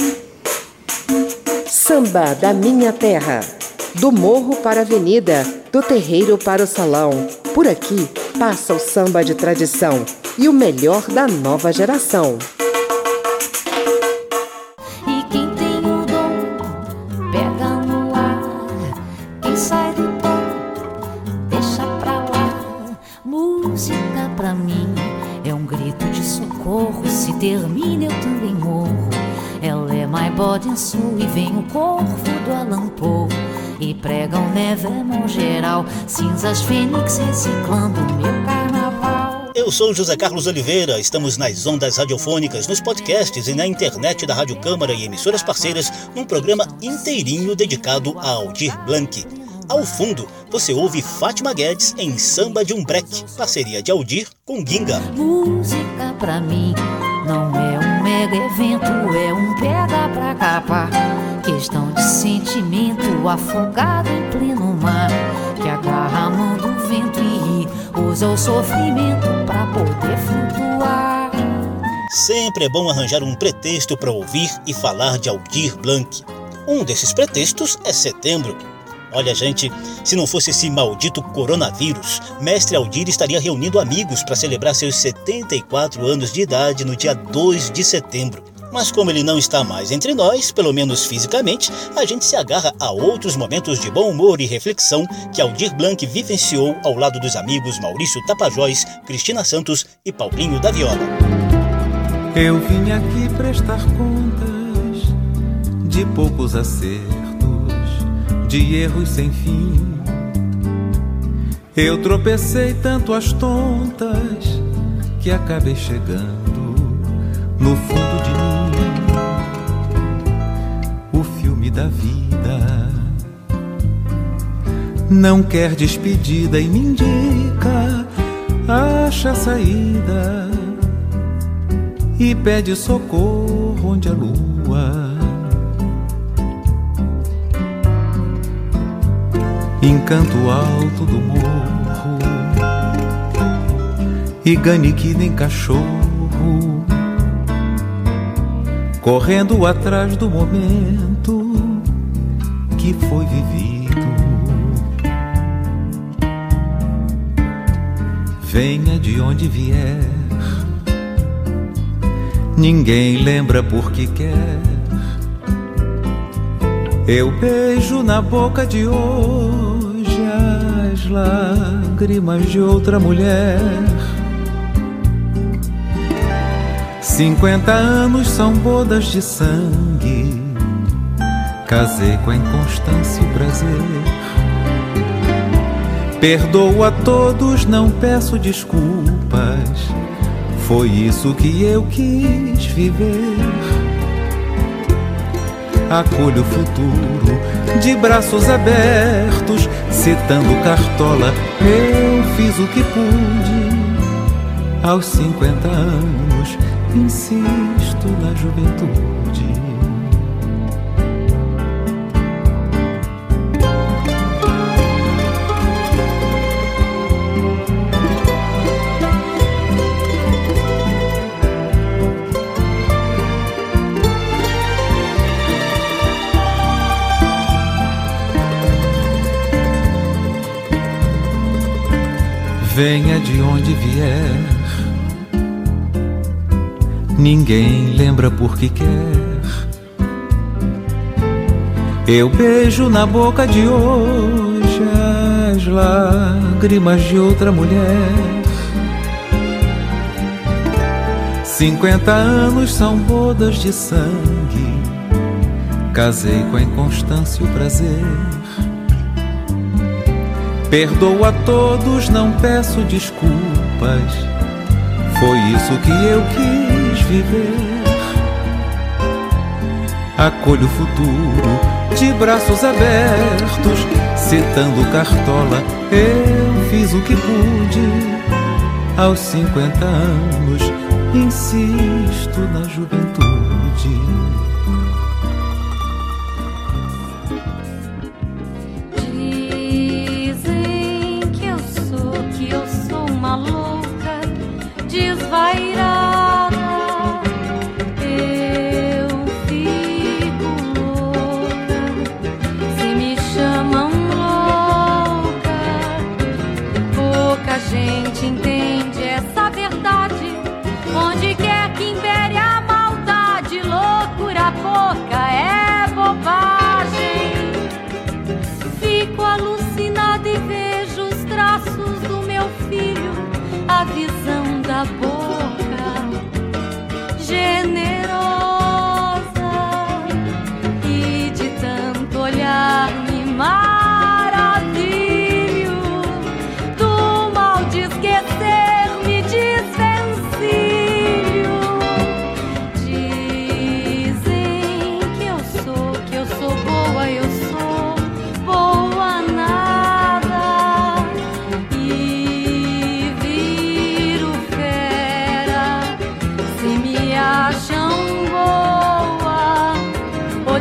Samba da minha terra. Do morro para a avenida, do terreiro para o salão. Por aqui passa o samba de tradição e o melhor da nova geração. E quem tem o dom, pega no ar. Quem sai do tom, deixa pra lá. Música pra mim é um grito de socorro. Se termina eu também morro. Ela é my body and soul. E vem o corvo do Alan Poe e pregam Nevermore geral. Cinzas fênix reciclando meu carnaval. Eu sou José Carlos Oliveira, estamos nas ondas radiofônicas, nos podcasts e na internet da Rádio Câmara e emissoras parceiras, num programa inteirinho dedicado a Aldir Blanc. Ao fundo, você ouve Fátima Guedes em Samba de um Breque, parceria de Aldir com Ginga. Música pra mim não é um mega evento, é um pega pra capar. Questão de sentimento afogado em pleno mar, que agarra a mão do vento e usa o sofrimento pra poder flutuar. Sempre é bom arranjar um pretexto para ouvir e falar de Aldir Blanc. Um desses pretextos é setembro. Olha, gente, se não fosse esse maldito coronavírus, Mestre Aldir estaria reunindo amigos para celebrar seus 74 anos de idade no dia 2 de setembro. Mas como ele não está mais entre nós, pelo menos fisicamente, a gente se agarra a outros momentos de bom humor e reflexão que Aldir Blanc vivenciou ao lado dos amigos Maurício Tapajós, Cristina Santos e Paulinho da Viola. Eu vim aqui prestar contas de poucos acertos, de erros sem fim. Eu tropecei tanto às tontas que acabei chegando no fundo de mim. O filme da vida não quer despedida e me indica, acha a saída e pede socorro onde a lua encanto alto do morro e gane que nem cachorro, correndo atrás do momento que foi vivido. Venha de onde vier, ninguém lembra por que quer. Eu beijo na boca de hoje as lágrimas de outra mulher. 50 anos são bodas de sangue, casei com a inconstância e o prazer. Perdoo a todos, não peço desculpas, foi isso que eu quis viver. Acolho o futuro de braços abertos, citando Cartola, eu fiz o que pude. Aos 50 anos, insisto na juventude. Venha de onde vier, ninguém lembra por que quer. Eu beijo na boca de hoje as lágrimas de outra mulher. 50 anos são bodas de sangue, casei com a inconstância e o prazer. Perdoo a todos, não peço desculpas, foi isso que eu quis viver. Acolho o futuro de braços abertos, citando Cartola, eu fiz o que pude. Aos 50 anos, insisto na juventude. Desvairada, eu fiz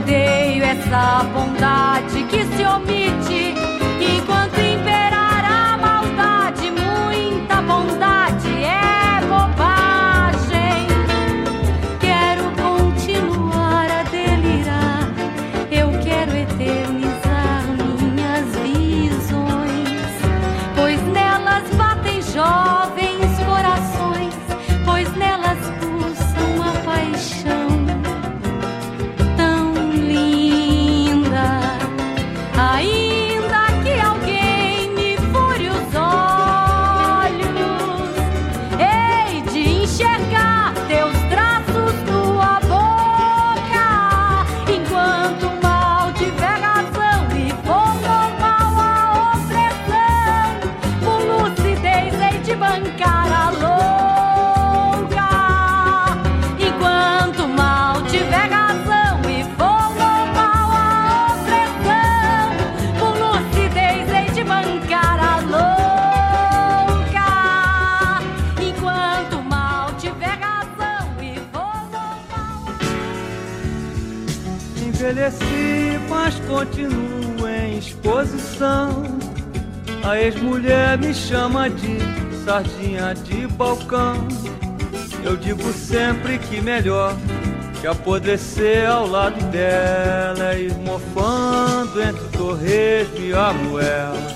odeio essa bondade que se omite enquanto imperar a maldade. Muita bondade é bobagem. Quero continuar a delirar, eu quero eternizar minhas visões, pois nelas batem jovens corações, pois nelas pulsam a paixão tão linda. Ainda que alguém me fure os olhos, hei de enxergar teus traços, tua boca, enquanto o mal tiver razão e for normal a opressão, com lucidez hei de bancar a louca. Enquanto o mal tiver razão e for normal a opressão, com lucidez hei de bancar a louca. Enquanto o mal tiver razão e for normal. Envelheci, mas continuo em exposição. A ex-mulher me chama de sardinha de balcão. Eu digo sempre que melhor que apodrecer ao lado dela é ir mofando entre o torresmo e a moela.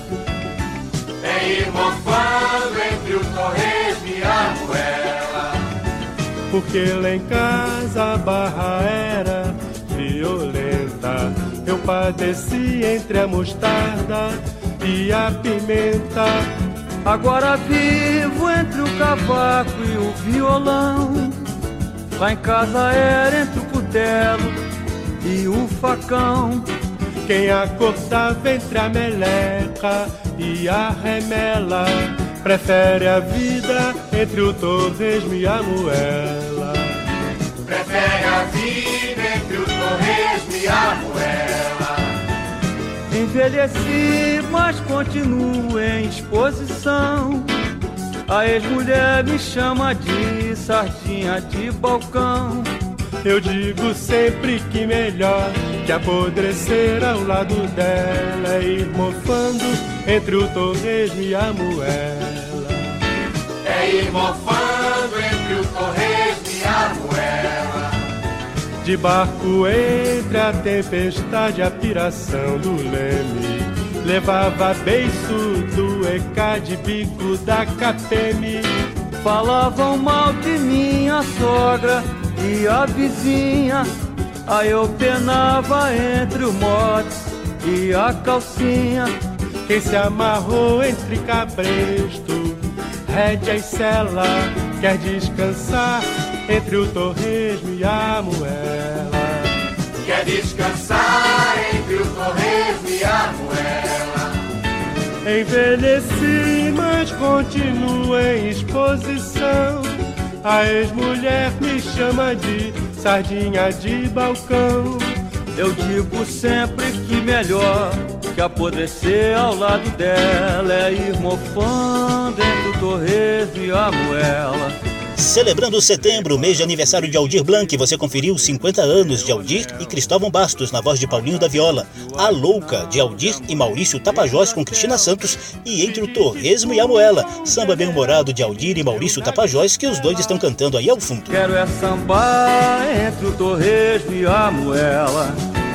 É ir mofando entre o torresmo e a moela. Porque lá em casa a barra era violenta. Eu padeci entre a mostarda e a pimenta. Agora vivo entre o cavaco e o violão. Lá em casa era entre o cutelo e o facão. Quem acordava entre a meleca e a remela prefere a vida entre o torresmo e a moela. Prefere a vida entre o torresmo e a moela. Envelheci, mas continuo em exposição. A ex-mulher me chama de sardinha de balcão. Eu digo sempre que melhor que apodrecer ao lado dela é ir mofando entre o torresmo e a moela. É ir mofando entre o torresmo e a moela. De barco entre a tempestade, a piração do leme, levava beiço do ECA de bico da Capeme. Falavam mal de minha sogra e a vizinha. Aí eu penava entre o mote e a calcinha. Quem se amarrou entre cabresto, rédea e sela, quer descansar entre o torresmo e a moela. Quer descansar entre o torresmo e a moela. Envelheci, mas continuo em exposição. A ex-mulher me chama de sardinha de balcão. Eu digo sempre que melhor que apodrecer ao lado dela é ir mofando entre o torresmo e a moela. Celebrando setembro, mês de aniversário de Aldir Blanc, você conferiu 50 anos de Aldir e Cristóvão Bastos na voz de Paulinho da Viola, A Louca de Aldir e Maurício Tapajós com Cristina Santos e Entre o Torresmo e a Moela, samba bem-humorado de Aldir e Maurício Tapajós que os dois estão cantando aí ao fundo. Quero é sambar entre o torresmo e a moela.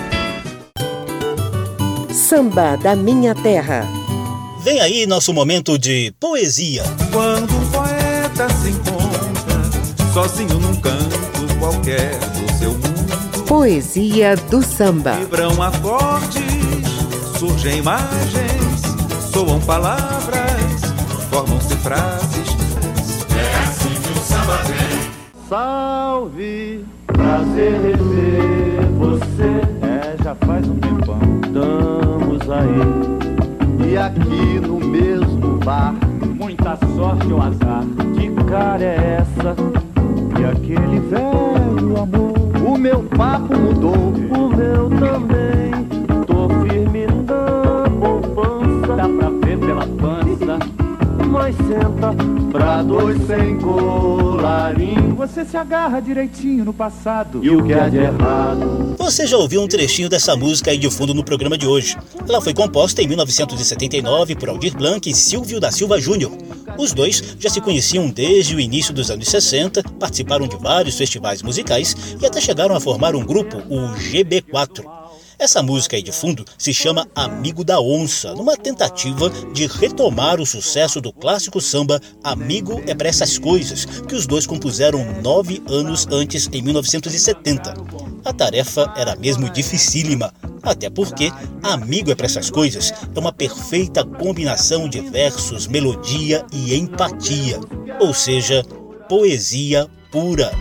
Samba da Minha Terra. Vem aí nosso momento de poesia. Quando um poeta se encontra sozinho num canto qualquer do seu mundo, Poesia do samba. vibram acordes, surgem imagens, soam palavras, formam-se frases. É assim que o samba vem. Salve, prazer rever você. Já faz um tempão. Estamos aí. E aqui no mesmo bar, Muita sorte ou azar. Que cara é essa? E aquele velho amor? o meu papo mudou. O meu também. Tô firme na poupança. Dá pra ver pela pança. Mas senta Pra dois sem colarinho, você se agarra direitinho no passado. E o que há de errado? Você já ouviu um trechinho dessa música aí de fundo no programa de hoje. Ela foi composta em 1979 por Aldir Blanc e Silvio da Silva Júnior. Os dois já se conheciam desde o início dos anos 60, participaram de vários festivais musicais e até chegaram a formar um grupo, o GB4. Essa música aí de fundo se chama Amigo da Onça, numa tentativa de retomar o sucesso do clássico samba Amigo é pra essas coisas, que os dois compuseram 9 anos antes, em 1970. A tarefa era mesmo dificílima, até porque Amigo é pra essas coisas é uma perfeita combinação de versos, melodia e empatia, ou seja, poesia pura.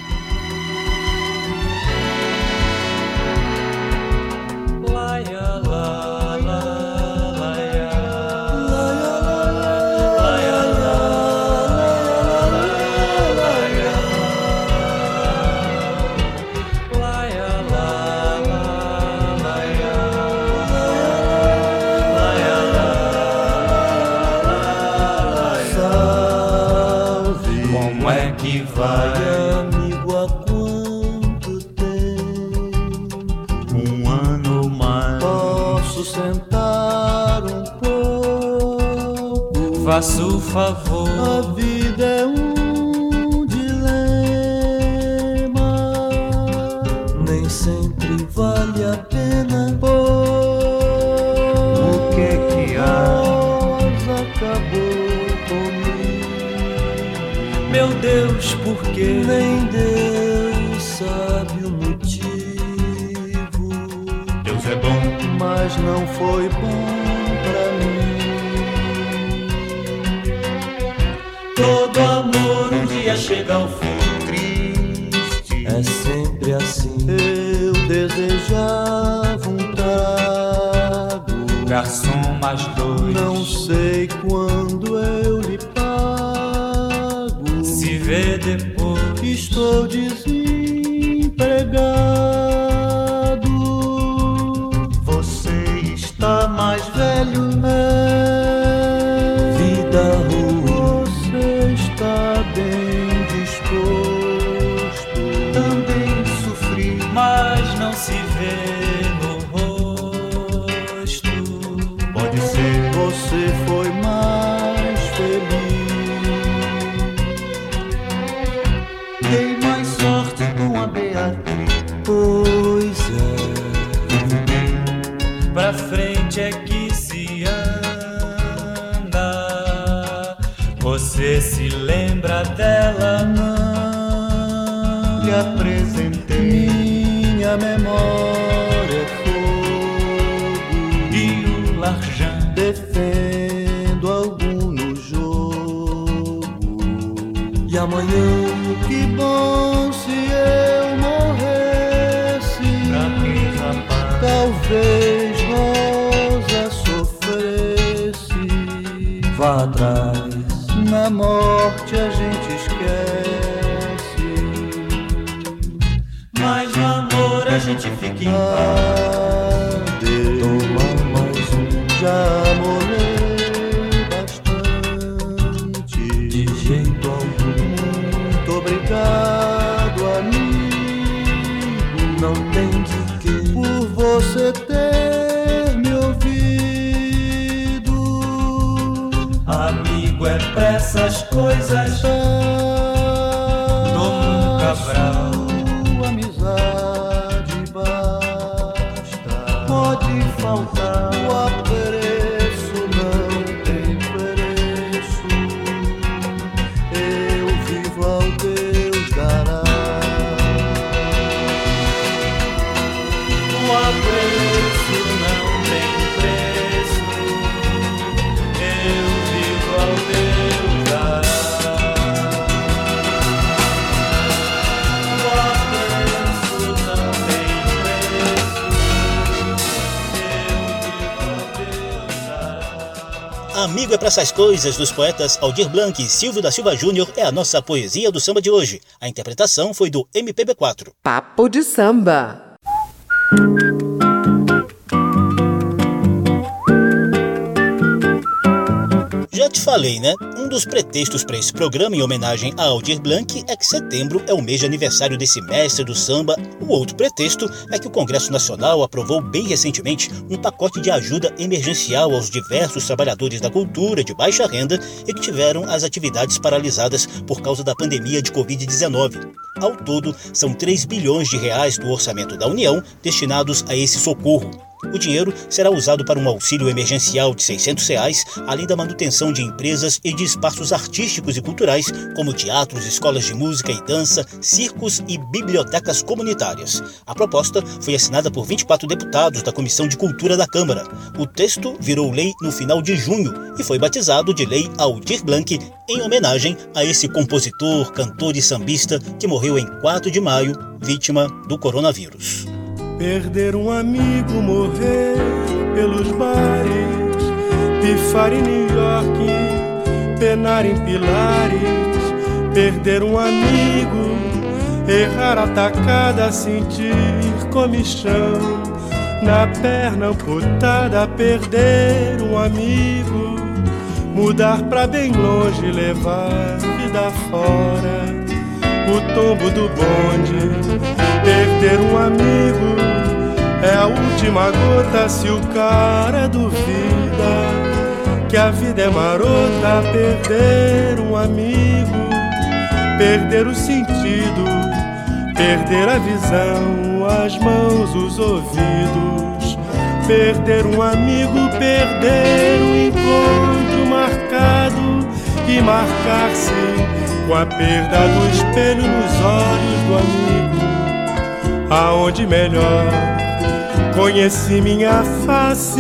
Faça o favor. A vida é um dilema, nem sempre vale a pena. O que há? Acabou comigo. Meu Deus, por quê? Nem Deus sabe o motivo. Deus é bom, mas não foi bom pra mim. Todo amor um dia chega ao fim. Triste é sempre assim. Eu desejava um trago. Garçom, mais 2. Não sei quando eu lhe pago. Se vê depois. Estou desempregado. Você está mais velho. Vida ruim. Está bem disposto. Também sofri, mas não se vê no rosto. Pode ser, você foi mais feliz. Dei mais sorte com a Beatriz. Pois é. Pra frente é que se anda. Você se lembra dela? Não lhe apresentei. Minha memória é fogo. E o Larjan? Defendo algum no jogo. E amanhã, que bom se eu morresse. Pra que, rapaz? Talvez Rosa sofresse. Vá atrás. Na morte a gente esquece, mas no amor a gente fica em paz. Toma mais um, já molhei bastante. De jeito algum. Muito obrigado, amigo. Não tem de quê. Por você ter me ouvido. Amigo é pra essas coisas. Toma um Cabral. Amizade basta. Pode faltar. O apreço não tem preço. Eu vivo ao Deus dará. O apreço não tem preço. Eu vivo ao Deus dará. O apreço não tem preço. Eu vivo ao Deus dará. Amigo é pra essas coisas, dos poetas Aldir Blanc e Silvio da Silva Júnior, é a nossa poesia do samba de hoje. A interpretação foi do MPB4. Papo de samba. Já te falei, né? Um dos pretextos para esse programa em homenagem a Aldir Blanc é que setembro é o mês de aniversário desse mestre do samba. O outro pretexto é que o Congresso Nacional aprovou bem recentemente um pacote de ajuda emergencial aos diversos trabalhadores da cultura de baixa renda e que tiveram as atividades paralisadas por causa da pandemia de Covid-19. Ao todo, são 3 bilhões de reais do orçamento da União destinados a esse socorro. O dinheiro será usado para um auxílio emergencial de R$ 600, além da manutenção de empresas e de espaços artísticos e culturais, como teatros, escolas de música e dança, circos e bibliotecas comunitárias. A proposta foi assinada por 24 deputados da Comissão de Cultura da Câmara. O texto virou lei no final de junho e foi batizado de Lei Aldir Blanc, em homenagem a esse compositor, cantor e sambista que morreu em 4 de maio, vítima do coronavírus. Perder um amigo, morrer pelos bares, pifar em New York, penar em Pilares. Perder um amigo, errar atacada, sentir comichão na perna amputada. Perder um amigo, mudar pra bem longe, levar vida fora, o tombo do bonde. Perder um amigo é a última gota se o cara duvida que a vida é marota. Perder um amigo, perder o sentido, perder a visão, as mãos, os ouvidos. Perder um amigo, perder o encontro marcado e marcar-se com a perda do espelho nos olhos do amigo, aonde melhor conheci minha face.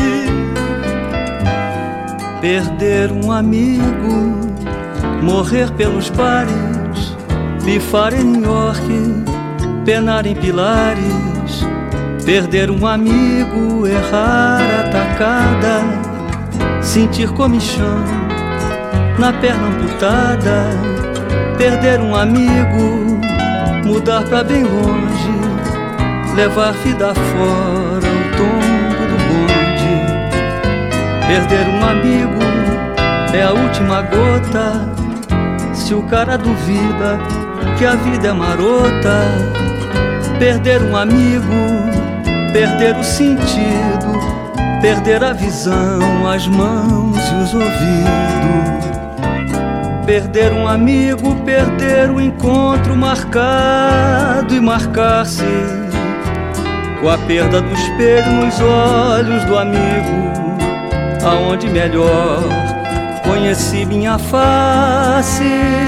Perder um amigo, morrer pelos bares, pifar em New York, penar em Pilares. Perder um amigo, errar atacada, sentir comichão na perna amputada. Perder um amigo, mudar pra bem longe, levar vida fora, o tombo do bonde. Perder um amigo é a última gota se o cara duvida que a vida é marota. Perder um amigo, perder o sentido, perder a visão, as mãos e os ouvidos. Perder um amigo, perder o encontro marcado e marcar-se com a perda do espelho nos olhos do amigo, aonde melhor conheci minha face.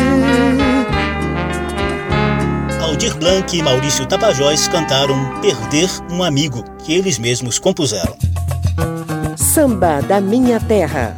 Aldir Blanc e Maurício Tapajós cantaram Perder um Amigo, que eles mesmos compuseram. Samba da Minha Terra.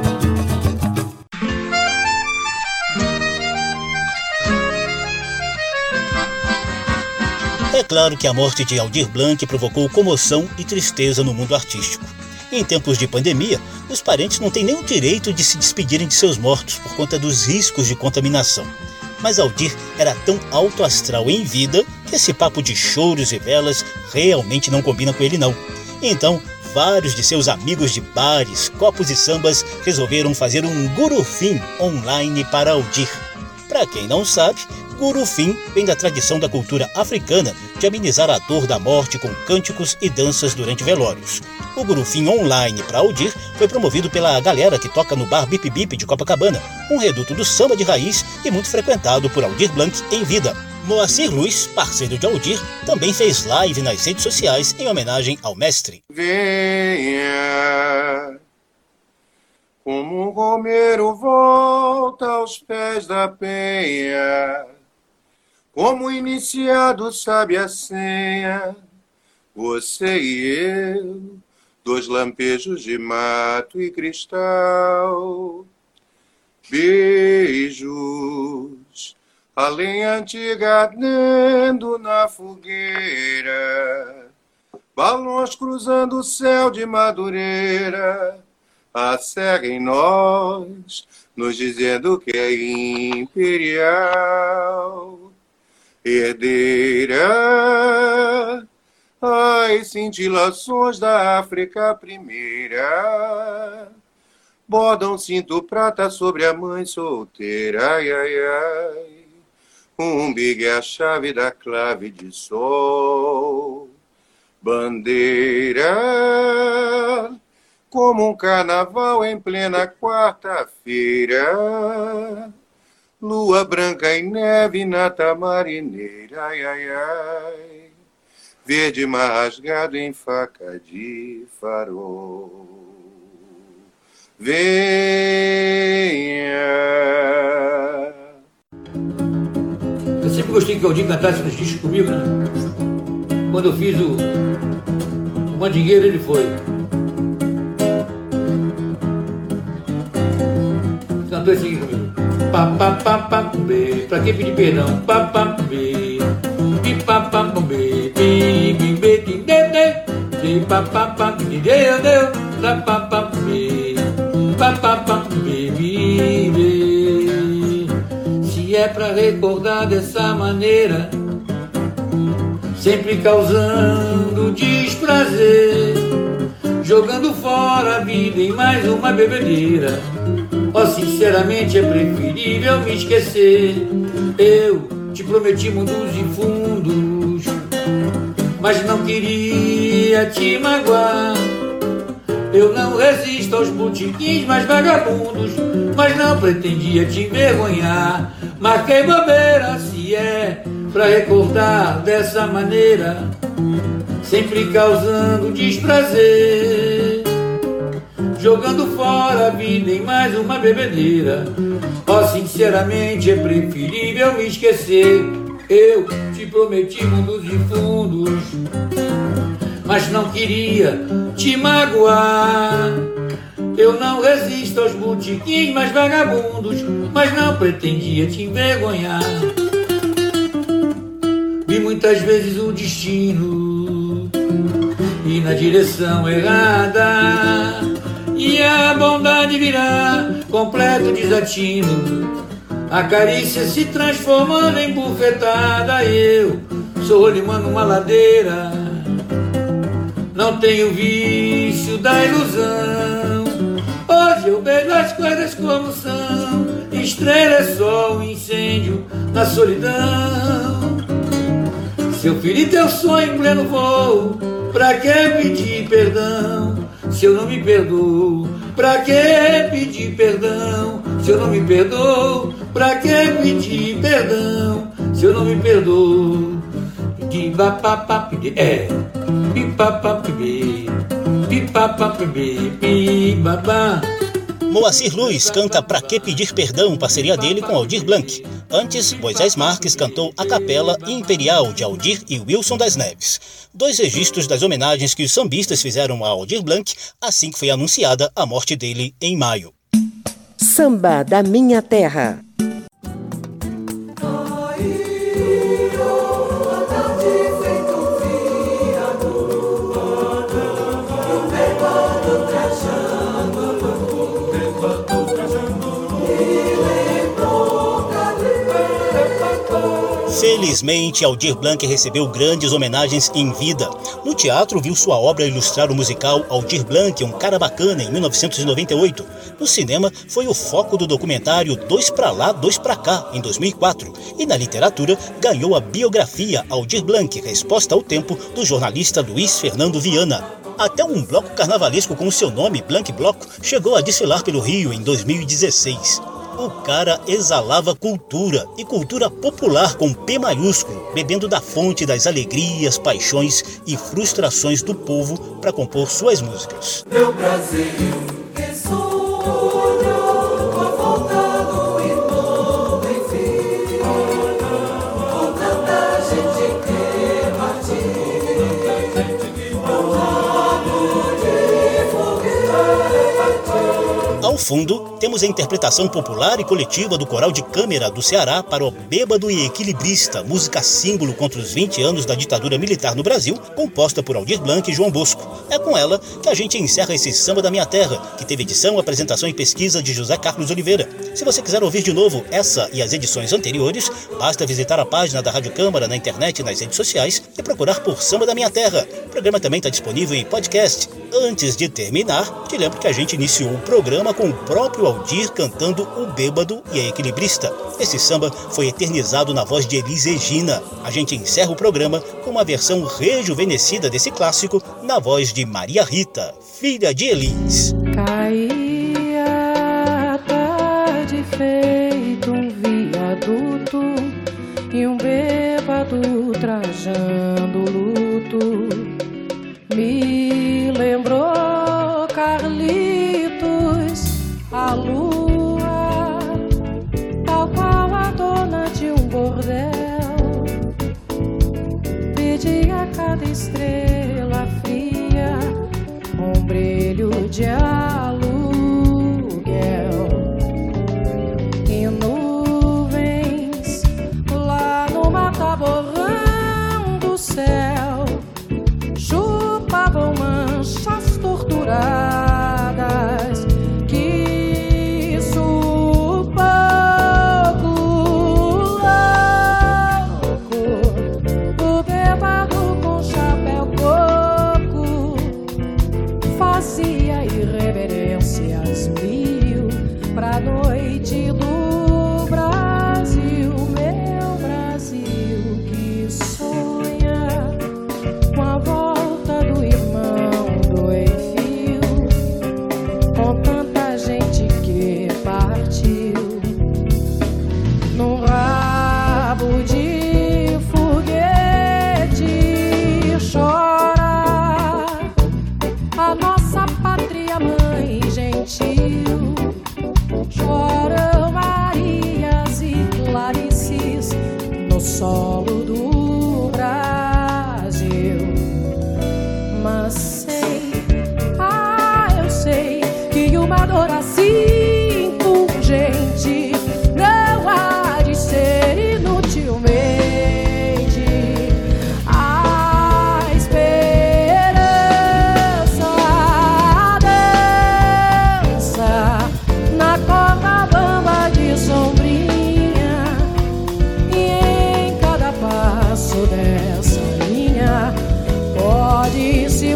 É claro que a morte de Aldir Blanc provocou comoção e tristeza no mundo artístico. Em tempos de pandemia, os parentes não têm nem o direito de se despedirem de seus mortos por conta dos riscos de contaminação. Mas Aldir era tão alto astral em vida que esse papo de choros e velas realmente não combina com ele não. Então, vários de seus amigos de bares, copos e sambas resolveram fazer um gurufim online para Aldir. Para quem não sabe, gurufim vem da tradição da cultura africana de amenizar a dor da morte com cânticos e danças durante velórios. O gurufim online para Aldir foi promovido pela galera que toca no bar Bip Bip de Copacabana, um reduto do samba de raiz e muito frequentado por Aldir Blanc em vida. Moacir Luiz, parceiro de Aldir, também fez live nas redes sociais em homenagem ao mestre. Venha, como um romeiro volta aos pés da penha, como iniciado sabe a senha, você e eu, dois lampejos de mato e cristal, beijos, a lenha antiga ardendo na fogueira, balões cruzando o céu de Madureira, a serra em nós, nos dizendo que é imperial, herdeira, as cintilações da África primeira, borda um cinto prata sobre a mãe solteira, ai, ai, ai. Um umbigo é a chave da clave de sol. Bandeira, como um carnaval em plena quarta-feira. Lua branca e neve na tamarineira, ai, ai, ai. Verde mar rasgado em faca de farol. Venha. Eu sempre gostei que o Aldir cantasse nos discos comigo, né? Quando eu fiz o Mandingueiro, ele foi. Cantou esse aqui comigo. Pa, pa, pa, pa, bê. Pra quem pedir perdão? Pa, pa, bê. Pi, pa, pa, bê. Pi, pi, bê, ti, dê, dê. Pi, pa, pa, pa, ti, dê, dê. Pa, pa, pa, bê. Pa, pa, pa, bê, bi, bê. Se é pra recordar dessa maneira, sempre causando desprazer, jogando fora a vida em mais uma bebedeira. Oh, sinceramente é preferível me esquecer. Eu te prometi mundos e fundos, mas não queria te magoar. Eu não resisto aos botiquins mais vagabundos, mas não pretendia te envergonhar. Marquei bobeira, se é pra recordar dessa maneira, sempre causando desprazer, jogando fora a vida em mais uma bebedeira. Oh, sinceramente é preferível me esquecer. Eu te prometi mundos e fundos, mas não queria te magoar. Eu não resisto aos botiquins mais vagabundos, mas não pretendia te envergonhar. Vi muitas vezes o destino ir na direção errada, e a bondade virá completo desatino, a carícia se transformando em bufetada. Eu sou rolimã numa ladeira, não tenho vício da ilusão. Hoje eu vejo as coisas como são. Estrela é só um incêndio na solidão. Se eu feri teu sonho em pleno voo, pra que pedir perdão se eu não me perdoo? Pra que pedir perdão se eu não me perdoo? Pra que pedir perdão se eu não me perdoo? Moacir Luz canta Pra Que Pedir Perdão, parceria dele com Aldir Blanc. Antes, Moisés Marques cantou A Capela Imperial, de Aldir e Wilson das Neves. 2 registros das homenagens que os sambistas fizeram a Aldir Blanc assim que foi anunciada a morte dele em maio. Samba da Minha Terra. Felizmente, Aldir Blanc recebeu grandes homenagens em vida. No teatro, viu sua obra ilustrar o musical Aldir Blanc, Um Cara Bacana, em 1998. No cinema, foi o foco do documentário Dois Pra Lá, Dois Pra Cá, em 2004. E na literatura, ganhou a biografia Aldir Blanc, Resposta ao Tempo, do jornalista Luiz Fernando Viana. Até um bloco carnavalesco com o seu nome, Blanc Bloco, chegou a desfilar pelo Rio em 2016. O cara exalava cultura, e cultura popular com P maiúsculo, bebendo da fonte das alegrias, paixões e frustrações do povo para compor suas músicas. Meu Brasil, que sonho com a volta do irmão, enfim, com tanta gente que partiu, um ramo de foguete. Ao fundo, temos a interpretação popular e coletiva do Coral de Câmara do Ceará para o Bêbado e Equilibrista, música símbolo contra os 20 anos da ditadura militar no Brasil, composta por Aldir Blanc e João Bosco. É com ela que a gente encerra esse Samba da Minha Terra, que teve edição, apresentação e pesquisa de José Carlos Oliveira. Se você quiser ouvir de novo essa e as edições anteriores, basta visitar a página da Rádio Câmara na internet e nas redes sociais e procurar por Samba da Minha Terra. O programa também está disponível em podcast. Antes de terminar, te lembro que a gente iniciou o programa com com o próprio Aldir cantando O Bêbado e a Equilibrista. Esse samba foi eternizado na voz de Elis Regina. A gente encerra o programa com uma versão rejuvenescida desse clássico na voz de Maria Rita, filha de Elis. Caía a tarde feito um viaduto e um bêbado trajando luto. Me lembrou Carlitos, a lua, tal qual a dona de um bordel. Pedi a cada estrela fria um brilho de aluguel e nuvens lá no mataborrão do céu chupavam manchas torturadas. Que sufoco louco, o bêbado com chapéu coco fazia irreverências mil pra noite do Brasil. Meu Brasil que sonha com a volta do irmão do Eiffel, com tanta gente que partiu num rabo de foguete. Chora a nossa pátria mãe gentil, choram Marias e Clarices no solo do Brasil. Mas sei, eu sei que uma dor assim pungente não há de ser inutilmente a esperança dança na corda bamba de sombrinha, e em cada passo dessa linha pode se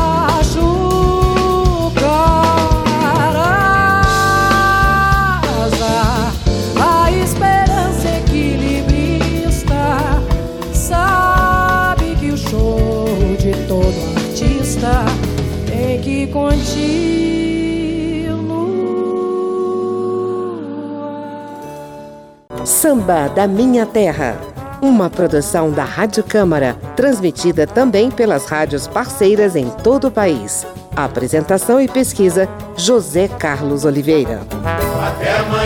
machucar asa. A esperança equilibrista sabe que o show de todo artista tem que continuar. Samba da Minha Terra, uma produção da Rádio Câmara, transmitida também pelas rádios parceiras em todo o país. Apresentação e pesquisa, José Carlos Oliveira. Até amanhã.